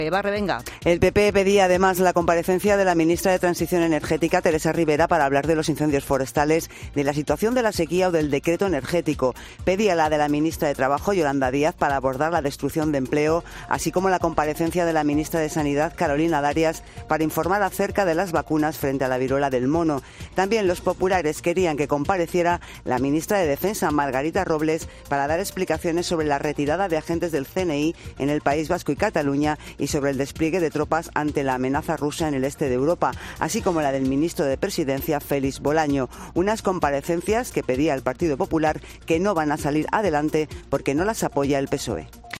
Barre, venga. El PP pedía además la comparecencia de la ministra de Transición Energética, Teresa Rivera, para hablar de los incendios forestales, de la situación de la sequía o del decreto energético. Pedía la de la ministra de Trabajo, Yolanda Díaz, para abordar la destrucción de empleo, así como la comparecencia de la ministra de Sanidad, Carolina Darias, para informar acerca de las vacunas frente a la viruela del mono. También los populares querían que compareciera la ministra de Defensa, Margarita Robles, para dar explicaciones sobre la retirada de agentes del CNI en el País Vasco y Cataluña y sobre el despliegue de tropas ante la amenaza rusa en el este de Europa, así como la del ministro de Presidencia, Félix Bolaño. Unas comparecencias que pedía el Partido Popular que no van a salir adelante porque no las apoya el PSOE.